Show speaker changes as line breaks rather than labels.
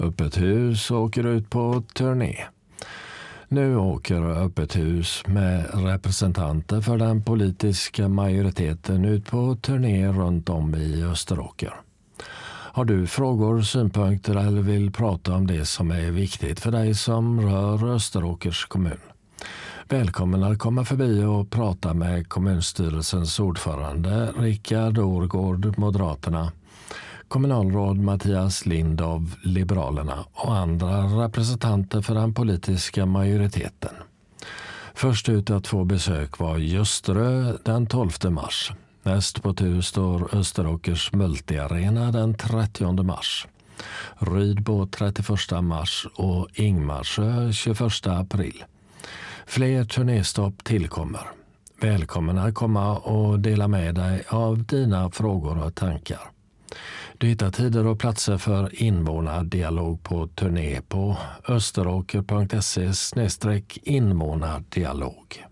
Öppet hus åker ut på turné. Nu åker Öppet hus med representanter för den politiska majoriteten ut på turné runt om i Österåker. Har du frågor, synpunkter eller vill prata om det som är viktigt för dig som rör Österåkers kommun? Välkommen att komma förbi och prata med kommunstyrelsens ordförande Rickard Årgård, Moderaterna, kommunalråd Mattias Lind av Liberalerna och andra representanter för den politiska majoriteten. Först ut att få besök var Ljusterö den 12 mars. Näst på tur står Österåkers multiarena den 30 mars. Rydbo 31 mars och Ingmarsö 21 april. Fler turnéstopp tillkommer. Välkommen att komma och dela med dig av dina frågor och tankar. Du hittar tider och platser för invånardialog på turné på österåker.se/invånardialog.